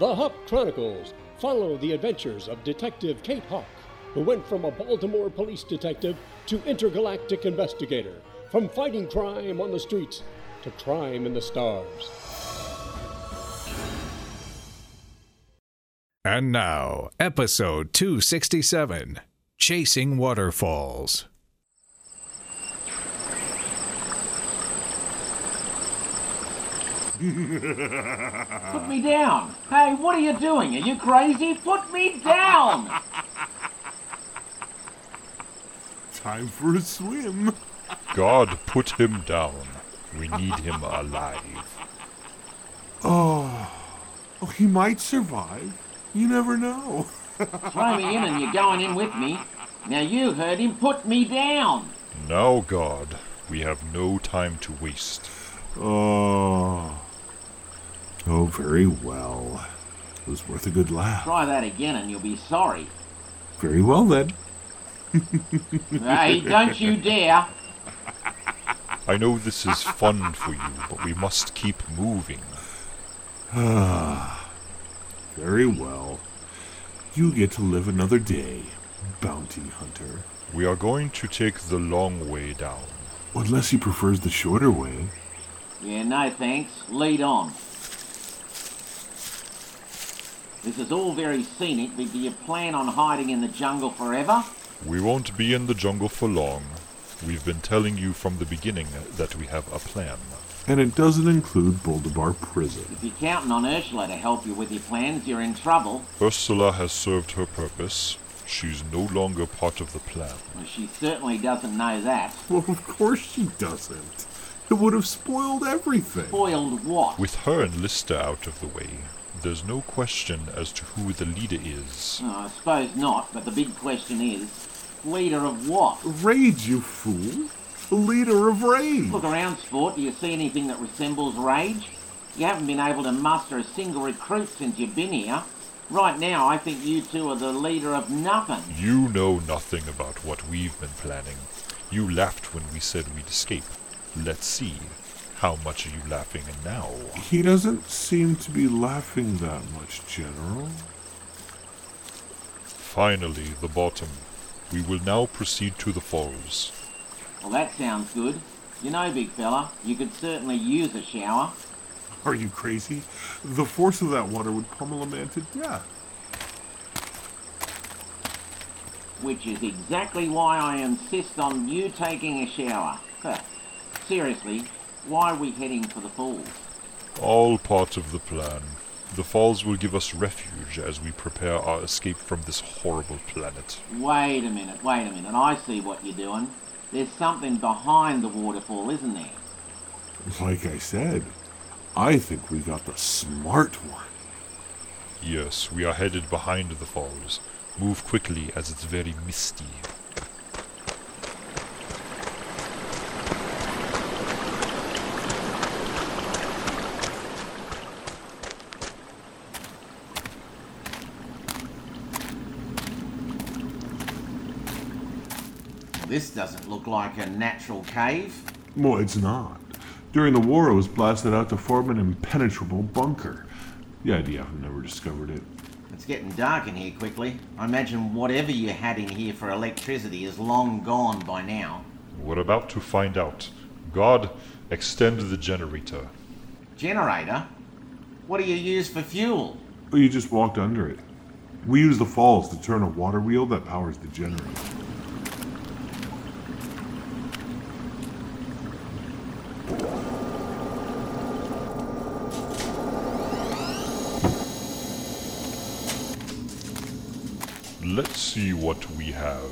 The Hawk Chronicles follow the adventures of Detective Kate Hawk, who went from a Baltimore police detective to intergalactic investigator, from fighting crime on the streets to crime in the stars. And now, episode 267, Chasing Waterfalls. Put me down. Hey, what are you doing? Are you crazy? Put me down! Time for a swim. God put him down. We need him alive. Oh, he might survive. You never know. Throw me in and you're going in with me. Now you heard him. Put me down. Now, God, we have no time to waste. Oh, very well. It was worth a good laugh. Try that again and you'll be sorry. Very well, then. Hey, don't you dare. I know this is fun for you, but we must keep moving. Very well. You get to live another day, bounty hunter. We are going to take the long way down. Unless he prefers the shorter way. Yeah, no thanks. Lead on. This is all very scenic, but do you plan on hiding in the jungle forever? We won't be in the jungle for long. We've been telling you from the beginning that we have a plan. And it doesn't include Boldabar Prison. If you're counting on Ursula to help you with your plans, you're in trouble. Ursula has served her purpose. She's no longer part of the plan. Well, she certainly doesn't know that. Well, of course she doesn't. It would have spoiled everything. Spoiled what? With her and Lister out of the way, there's no question as to who the leader is. Oh, I suppose not, but the big question is, leader of what? Rage, you fool. The leader of Rage. Look around, Sport. Do you see anything that resembles Rage? You haven't been able to muster a single recruit since you've been here. Right now, I think you two are the leader of nothing. You know nothing about what we've been planning. You laughed when we said we'd escape. Let's see. How much are you laughing now? He doesn't seem to be laughing that much, General. Finally, the bottom. We will now proceed to the falls. Well, that sounds good. You know, big fella, you could certainly use a shower. Are you crazy? The force of that water would pummel a man to death. Which is exactly why I insist on you taking a shower. Seriously, why are we heading for the falls? All part of the plan. The falls will give us refuge as we prepare our escape from this horrible planet. Wait a minute. I see what you're doing. There's something behind the waterfall, isn't there? Like I said, I think we got the smart one. Yes, we are headed behind the falls. Move quickly as it's very misty. This doesn't look like a natural cave. Well, it's not. During the war, it was blasted out to form an impenetrable bunker. The IDF never discovered it. It's getting dark in here quickly. I imagine whatever you had in here for electricity is long gone by now. We're about to find out. God, extend the generator. Generator? What do you use for fuel? But you just walked under it. We use the falls to turn a water wheel that powers the generator. Let's see what we have.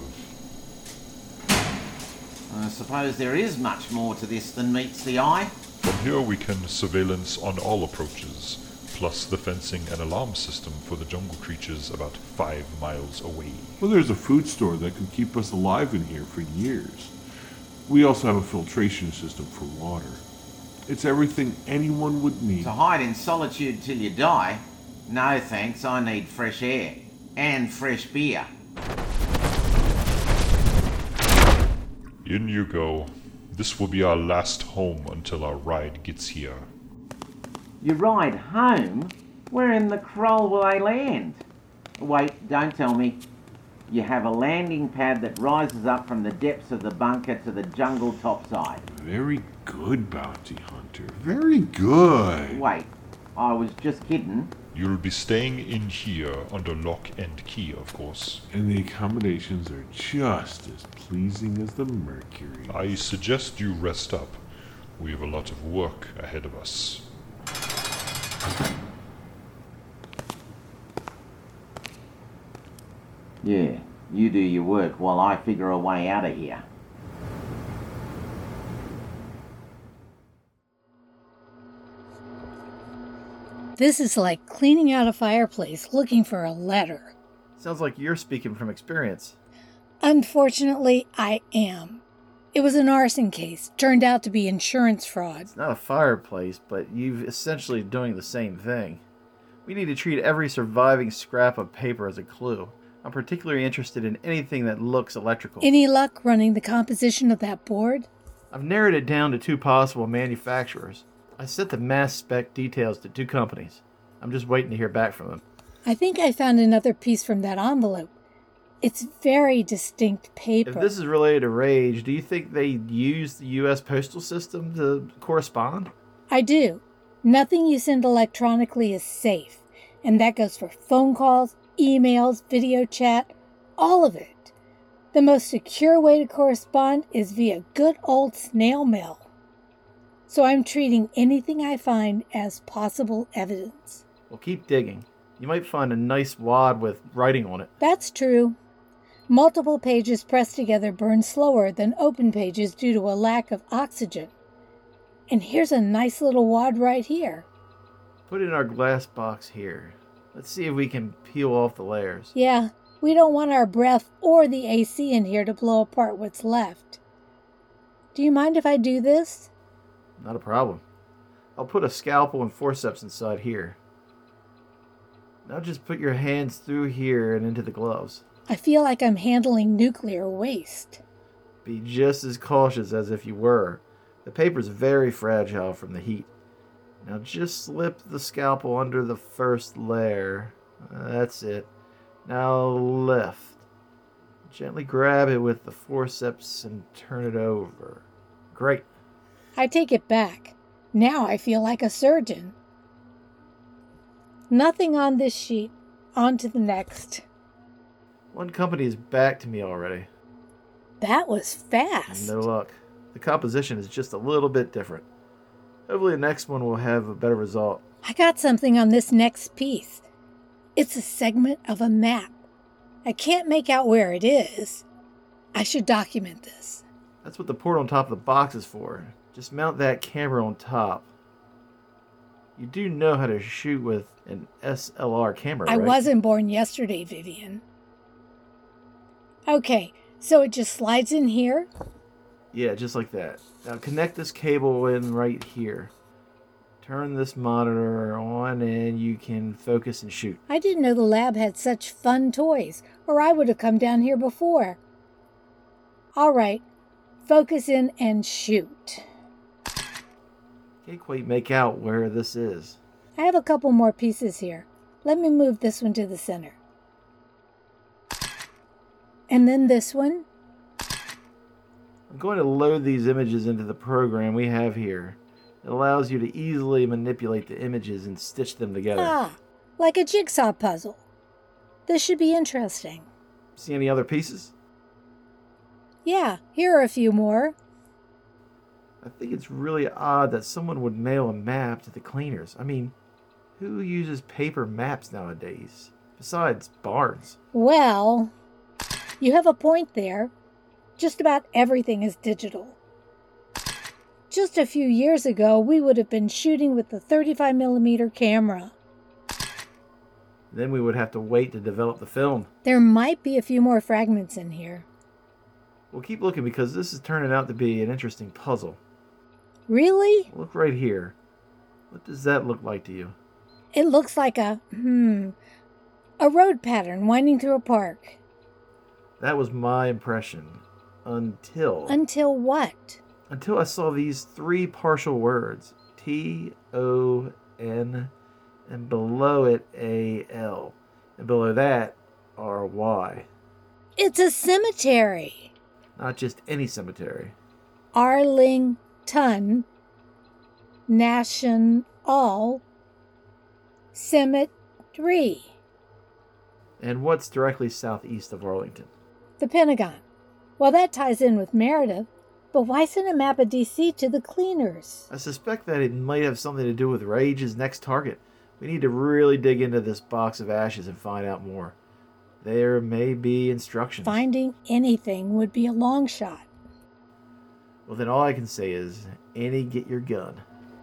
I suppose there is much more to this than meets the eye. From here we can surveillance on all approaches, plus the fencing and alarm system for the jungle creatures about 5 miles away. Well, there's a food store that could keep us alive in here for years. We also have a filtration system for water. It's everything anyone would need. To hide in solitude till you die? No thanks, I need fresh air. And fresh beer. In you go. This will be our last home until our ride gets here. You ride home? Where in the Kroll will they land? Wait, don't tell me. You have a landing pad that rises up from the depths of the bunker to the jungle topside. Very good, Bounty Hunter. Very good. Wait, I was just kidding. You'll be staying in here under lock and key, of course. And the accommodations are just as pleasing as the Mercury. I suggest you rest up. We have a lot of work ahead of us. Yeah, you do your work while I figure a way out of here. This is like cleaning out a fireplace looking for a letter. Sounds like you're speaking from experience. Unfortunately, I am. It was an arson case. Turned out to be insurance fraud. It's not a fireplace, but you've essentially doing the same thing. We need to treat every surviving scrap of paper as a clue. I'm particularly interested in anything that looks electrical. Any luck running the composition of that board? I've narrowed it down to 2 possible manufacturers. I sent the mass spec details to 2 companies. I'm just waiting to hear back from them. I think I found another piece from that envelope. It's very distinct paper. If this is related to Rage, do you think they use the U.S. postal system to correspond? I do. Nothing you send electronically is safe. And that goes for phone calls, emails, video chat, all of it. The most secure way to correspond is via good old snail mail. So I'm treating anything I find as possible evidence. Well, keep digging. You might find a nice wad with writing on it. That's true. Multiple pages pressed together burn slower than open pages due to a lack of oxygen. And here's a nice little wad right here. Put it in our glass box here. Let's see if we can peel off the layers. Yeah, we don't want our breath or the AC in here to blow apart what's left. Do you mind if I do this? Not a problem. I'll put a scalpel and forceps inside here. Now just put your hands through here and into the gloves. I feel like I'm handling nuclear waste. Be just as cautious as if you were. The paper's very fragile from the heat. Now just slip the scalpel under the first layer. That's it. Now lift. Gently grab it with the forceps and turn it over. Great. I take it back. Now I feel like a surgeon. Nothing on this sheet. On to the next. One company is back to me already. That was fast. No luck. The composition is just a little bit different. Hopefully the next one will have a better result. I got something on this next piece. It's a segment of a map. I can't make out where it is. I should document this. That's what the port on top of the box is for. Just mount that camera on top. You do know how to shoot with an SLR camera, right? I wasn't born yesterday, Vivian. Okay, so it just slides in here? Yeah, just like that. Now connect this cable in right here. Turn this monitor on and you can focus and shoot. I didn't know the lab had such fun toys, or I would have come down here before. All right, focus in and shoot. Can't quite make out where this is. I have a couple more pieces here. Let me move this one to the center. And then this one. I'm going to load these images into the program we have here. It allows you to easily manipulate the images and stitch them together. Ah, like a jigsaw puzzle. This should be interesting. See any other pieces? Yeah, here are a few more. I think it's really odd that someone would mail a map to the cleaners. I mean, who uses paper maps nowadays? Besides Barnes. Well, you have a point there. Just about everything is digital. Just a few years ago, we would have been shooting with the 35mm camera. Then we would have to wait to develop the film. There might be a few more fragments in here. We'll keep looking because this is turning out to be an interesting puzzle. Really? Look right here. What does that look like to you? It looks like a road pattern winding through a park. That was my impression. Until what? Until I saw these 3 partial words. T-O-N and below it AL, and below that RY. It's a cemetery. Not just any cemetery. Arlington National Cemetery. And what's directly southeast of Arlington? The Pentagon. Well, that ties in with Meredith, but why send a map of DC to the cleaners? I suspect that it might have something to do with Rage's next target. We need to really dig into this box of ashes and find out more. There may be instructions. Finding anything would be a long shot. Well, then all I can say is, Annie, get your gun.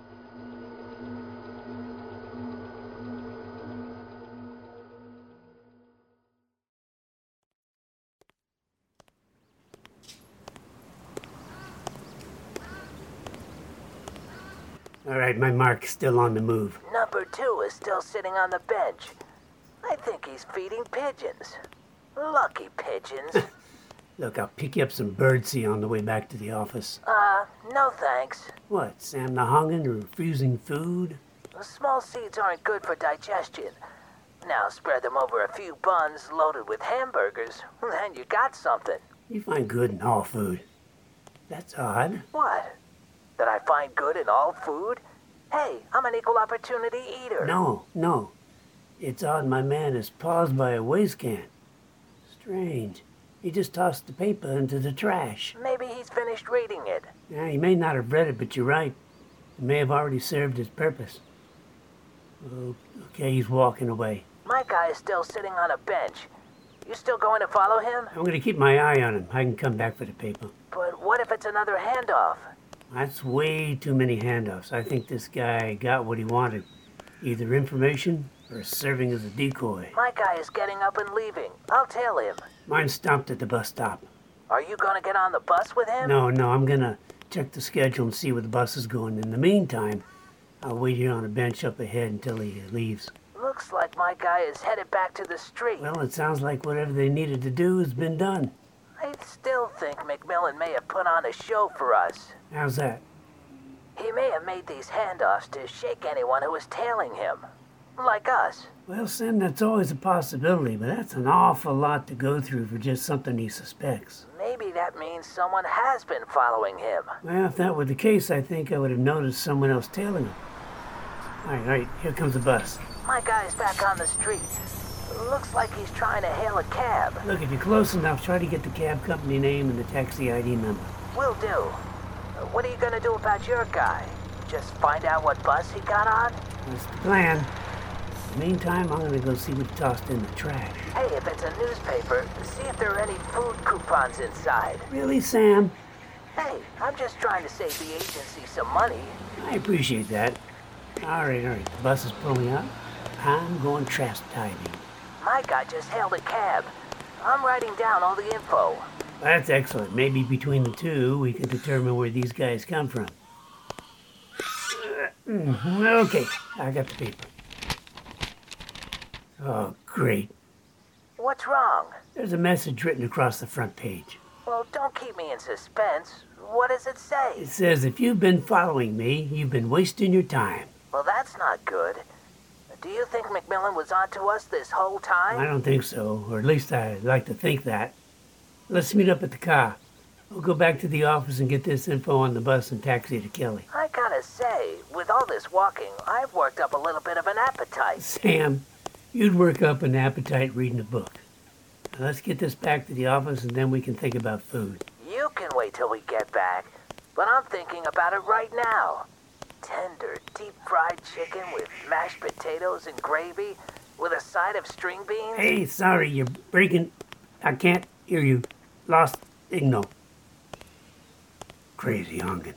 All right, my mark's still on the move. Number 2 is still sitting on the bench. I think he's feeding pigeons. Lucky pigeons. Look, I'll pick you up some birdseed on the way back to the office. No thanks. What, Sam the Hungin' or refusing food? Small seeds aren't good for digestion. Now spread them over a few buns loaded with hamburgers, then you got something. You find good in all food. That's odd. What? That I find good in all food? Hey, I'm an equal opportunity eater. No. It's odd my man is paused by a waste can. Strange. He just tossed the paper into the trash. Maybe he's finished reading it. Yeah, he may not have read it, but you're right. It may have already served his purpose. Okay, he's walking away. My guy is still sitting on a bench. You still going to follow him? I'm going to keep my eye on him. I can come back for the paper. But what if it's another handoff? That's way too many handoffs. I think this guy got what he wanted. Either information or serving as a decoy. My guy is getting up and leaving. I'll tail him. Mine stopped at the bus stop. Are you gonna get on the bus with him? No, I'm gonna check the schedule and see where the bus is going. In the meantime, I'll wait here on a bench up ahead until he leaves. Looks like my guy is headed back to the street. Well, it sounds like whatever they needed to do has been done. I still think McMillan may have put on a show for us. How's that? He may have made these handoffs to shake anyone who was tailing him. Like us. Well, Sam, that's always a possibility, but that's an awful lot to go through for just something he suspects. Maybe that means someone has been following him. Well, if that were the case, I think I would have noticed someone else tailing him. All right, here comes the bus. My guy's back on the street. Looks like he's trying to hail a cab. Look, if you're close enough, try to get the cab company name and the taxi ID number. Will do. What are you gonna do about your guy? Just find out what bus he got on? That's the plan. In the meantime, I'm gonna go see what he tossed in the trash. Hey, if it's a newspaper, see if there are any food coupons inside. Really, Sam? Hey, I'm just trying to save the agency some money. I appreciate that. All right. The bus is pulling up. I'm going trash diving. My guy just hailed a cab. I'm writing down all the info. That's excellent. Maybe between the two, we can determine where these guys come from. Okay, I got the paper. Oh, great. What's wrong? There's a message written across the front page. Well, don't keep me in suspense. What does it say? It says, if you've been following me, you've been wasting your time. Well, that's not good. Do you think McMillan was onto us this whole time? I don't think so, or at least I'd like to think that. Let's meet up at the car. We'll go back to the office and get this info on the bus and taxi to Kelly. I gotta say, with all this walking, I've worked up a little bit of an appetite. Sam, you'd work up an appetite reading a book. Now let's get this back to the office and then we can think about food. You can wait till we get back, but I'm thinking about it right now. Tender, deep-fried chicken with mashed potatoes and gravy with a side of string beans. Hey, sorry, you're breaking... I can't hear you. Lost signal. Crazy Hungin'.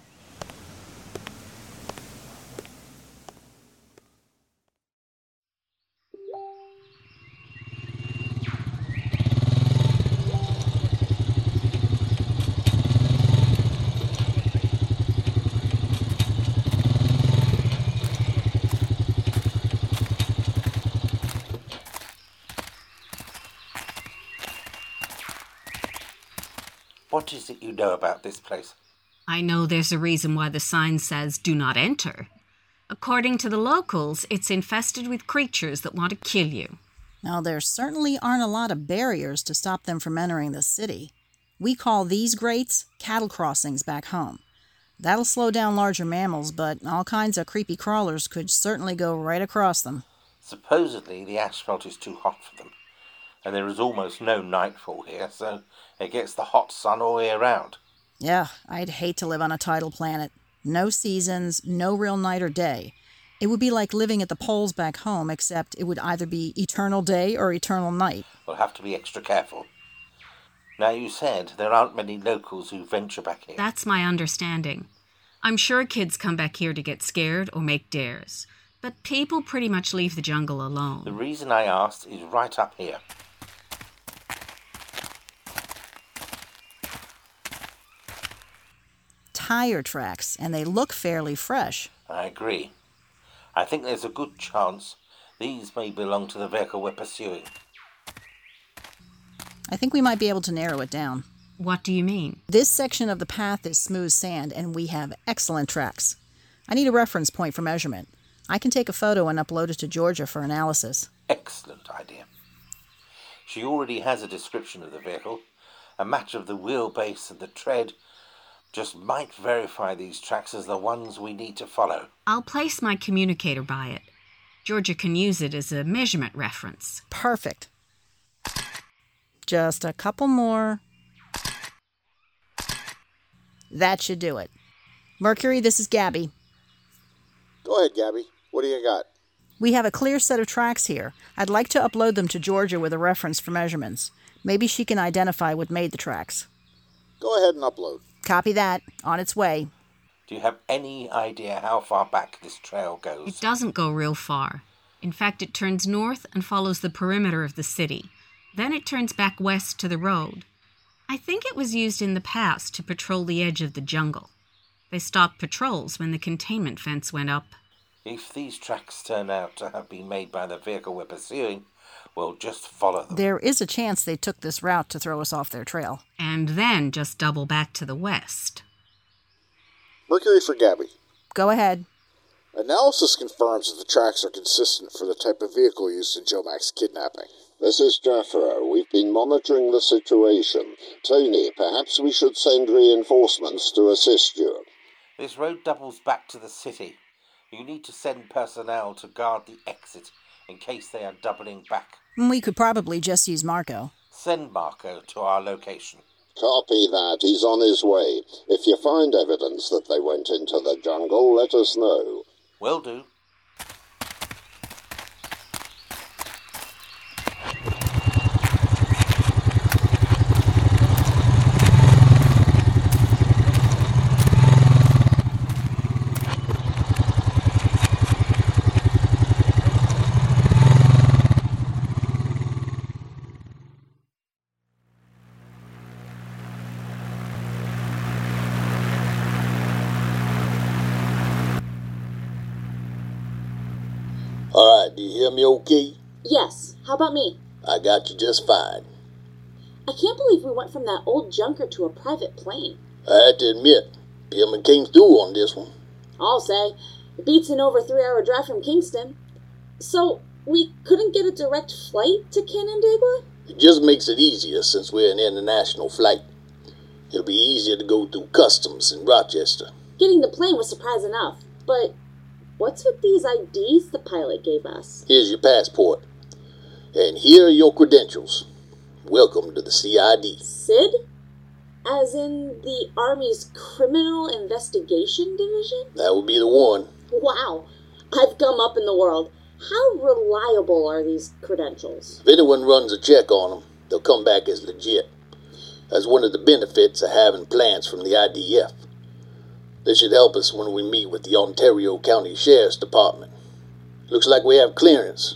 What is it you know about this place? I know there's a reason why the sign says do not enter. According to the locals, it's infested with creatures that want to kill you. Now, there certainly aren't a lot of barriers to stop them from entering the city. We call these grates cattle crossings back home. That'll slow down larger mammals, but all kinds of creepy crawlers could certainly go right across them. Supposedly the asphalt is too hot for them, and there is almost no nightfall here, so it gets the hot sun all year round. Yeah, I'd hate to live on a tidal planet. No seasons, no real night or day. It would be like living at the poles back home, except it would either be eternal day or eternal night. We'll have to be extra careful. Now, you said there aren't many locals who venture back here. That's my understanding. I'm sure kids come back here to get scared or make dares, but people pretty much leave the jungle alone. The reason I asked is right up here. Tire tracks, and they look fairly fresh. I agree. I think there's a good chance these may belong to the vehicle we're pursuing. I think we might be able to narrow it down. What do you mean? This section of the path is smooth sand, and we have excellent tracks. I need a reference point for measurement. I can take a photo and upload it to Georgia for analysis. Excellent idea. She already has a description of the vehicle. A match of the wheelbase and the tread just might verify these tracks as the ones we need to follow. I'll place my communicator by it. Georgia can use it as a measurement reference. Perfect. Just a couple more. That should do it. Mercury, this is Gabby. Go ahead, Gabby. What do you got? We have a clear set of tracks here. I'd like to upload them to Georgia with a reference for measurements. Maybe she can identify what made the tracks. Go ahead and upload. Copy that. On its way. Do you have any idea how far back this trail goes? It doesn't go real far. In fact, it turns north and follows the perimeter of the city. Then it turns back west to the road. I think it was used in the past to patrol the edge of the jungle. They stopped patrols when the containment fence went up. If these tracks turn out to have been made by the vehicle we're pursuing, we'll just follow them. There is a chance they took this route to throw us off their trail. And then just double back to the west. Mercury for Gabby. Go ahead. Analysis confirms that the tracks are consistent for the type of vehicle used in Joe Mac's kidnapping. This is Jeffro. We've been monitoring the situation. Tony, perhaps we should send reinforcements to assist you. This road doubles back to the city. You need to send personnel to guard the exit in case they are doubling back. We could probably just use Marco. Send Marco to our location. Copy that. He's on his way. If you find evidence that they went into the jungle, let us know. Will do. All right, do you hear me okay? Yes. How about me? I got you just fine. I can't believe we went from that old junker to a private plane. I have to admit, Pillman came through on this one. I'll say. It beats an over 3-hour drive from Kingston. So, we couldn't get a direct flight to Canandaigua? It just makes it easier since we're an international flight. It'll be easier to go through customs in Rochester. Getting the plane was surprise enough, but what's with these IDs the pilot gave us? Here's your passport. And here are your credentials. Welcome to the CID. CID? As in the Army's Criminal Investigation Division? That would be the one. Wow. I've come up in the world. How reliable are these credentials? If anyone runs a check on them, they'll come back as legit. That's one of the benefits of having plans from the IDF. This should help us when we meet with the Ontario County Sheriff's Department. Looks like we have clearance.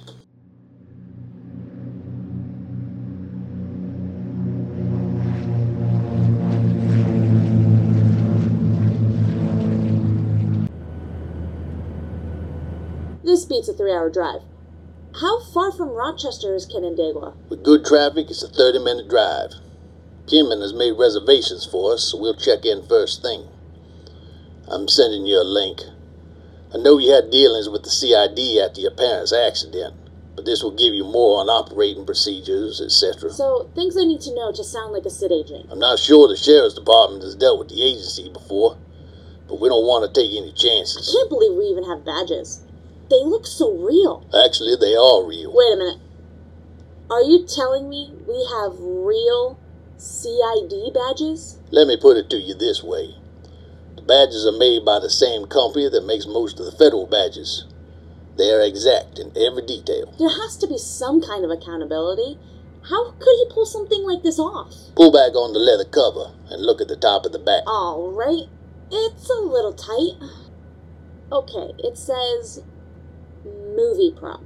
This beats a 3-hour drive. How far from Rochester is Canandaigua? With good traffic, it's a 30-minute drive. Pillman has made reservations for us, so we'll check in first thing. I'm sending you a link. I know you had dealings with the CID after your parents' accident, but this will give you more on operating procedures, etc. So, things I need to know to sound like a SID agent. I'm not sure the Sheriff's Department has dealt with the agency before, but we don't want to take any chances. I can't believe we even have badges. They look so real. Actually, they are real. Wait a minute. Are you telling me we have real CID badges? Let me put it to you this way. The badges are made by the same company that makes most of the federal badges. They are exact in every detail. There has to be some kind of accountability. How could he pull something like this off? Pull back on the leather cover and look at the top of the back. All right. It's a little tight. Okay, it says movie prop.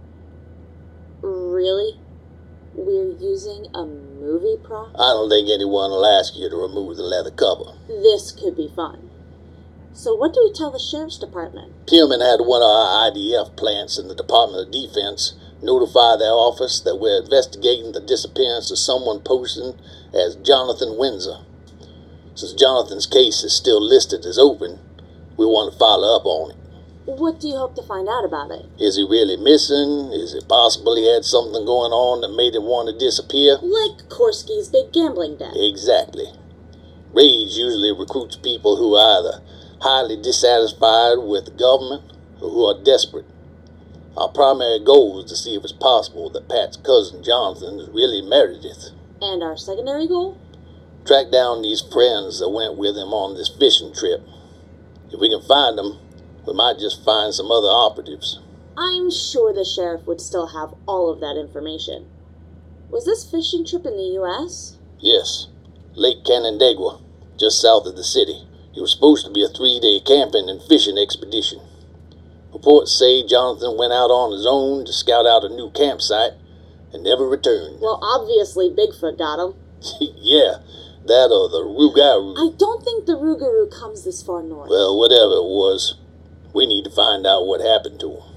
Really? We're using a movie prop? I don't think anyone will ask you to remove the leather cover. This could be fun. So what do we tell the Sheriff's Department? Tillman had one of our IDF plants in the Department of Defense notify their office that we're investigating the disappearance of someone posting as Jonathan Windsor. Since Jonathan's case is still listed as open, we want to follow up on it. What do you hope to find out about it? Is he really missing? Is it possible he had something going on that made him want to disappear? Like Korsky's big gambling debt. Exactly. Rage usually recruits people who are either highly dissatisfied with the government or who are desperate. Our primary goal is to see if it's possible that Pat's cousin Jonathan is really Meredith. And our secondary goal? Track down these friends that went with him on this fishing trip. If we can find them, we might just find some other operatives. I'm sure the sheriff would still have all of that information. Was this fishing trip in the U.S.? Yes. Lake Canandaigua, just south of the city. It was supposed to be a 3-day camping and fishing expedition. Reports say Jonathan went out on his own to scout out a new campsite and never returned. Well, obviously Bigfoot got him. Yeah, that or the Rougarou. I don't think the Rougarou comes this far north. Well, whatever it was, we need to find out what happened to him.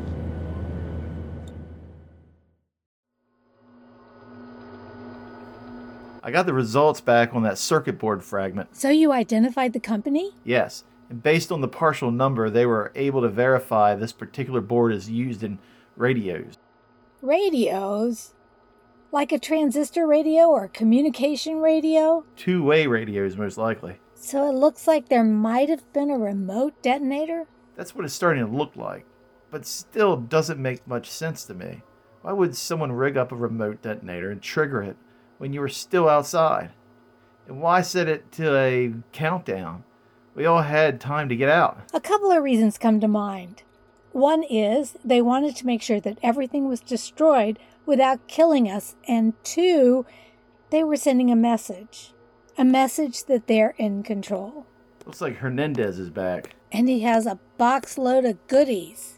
I got the results back on that circuit board fragment. So you identified the company? Yes, and based on the partial number, they were able to verify this particular board is used in radios. Radios? Like a transistor radio or a communication radio? Two-way radios, most likely. So it looks like there might have been a remote detonator? That's what it's starting to look like, but still doesn't make much sense to me. Why would someone rig up a remote detonator and trigger it when you were still outside? And why set it to a countdown? We all had time to get out. A couple of reasons come to mind. One is they wanted to make sure that everything was destroyed without killing us, and two, they were sending a message that they're in control. Looks like Hernandez is back. And he has a box load of goodies.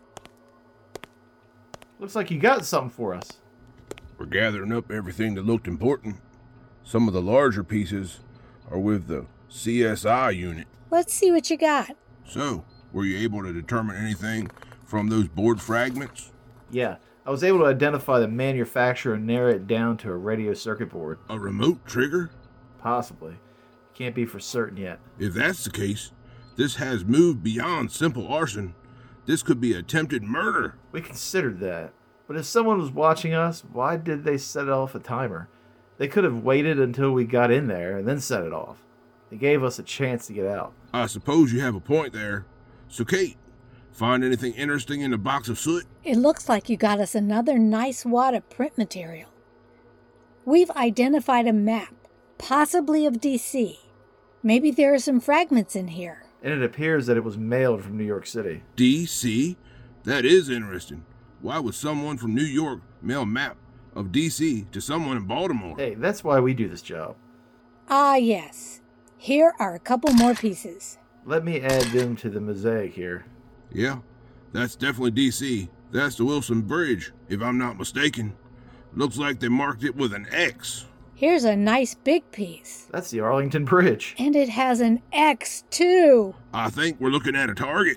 Looks like you got something for us. We're gathering up everything that looked important. Some of the larger pieces are with the CSI unit. Let's see what you got. So, were you able to determine anything from those board fragments? Yeah, I was able to identify the manufacturer and narrow it down to a radio circuit board. A remote trigger? Possibly. Can't be for certain yet. If that's the case, this has moved beyond simple arson. This could be attempted murder. We considered that. But if someone was watching us, why did they set off a timer? They could have waited until we got in there and then set it off. They gave us a chance to get out. I suppose you have a point there. So, Kate, find anything interesting in the box of soot? It looks like you got us another nice wad of print material. We've identified a map, possibly of D.C. Maybe there are some fragments in here. And it appears that it was mailed from New York City. D.C.? That is interesting. Why would someone from New York mail a map of D.C. to someone in Baltimore? Hey, that's why we do this job. Ah, yes. Here are a couple more pieces. Let me add them to the mosaic here. Yeah, that's definitely D.C. That's the Wilson Bridge, if I'm not mistaken. Looks like they marked it with an X. Here's a nice big piece. That's the Arlington Bridge. And it has an X, too. I think we're looking at a target.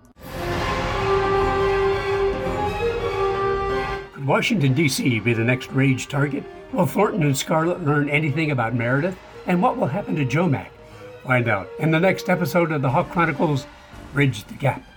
Could Washington, D.C. be the next rage target? Will Thornton and Scarlett learn anything about Meredith? And what will happen to Jomac? Find out in the next episode of the Hawk Chronicles, Bridge the Gap.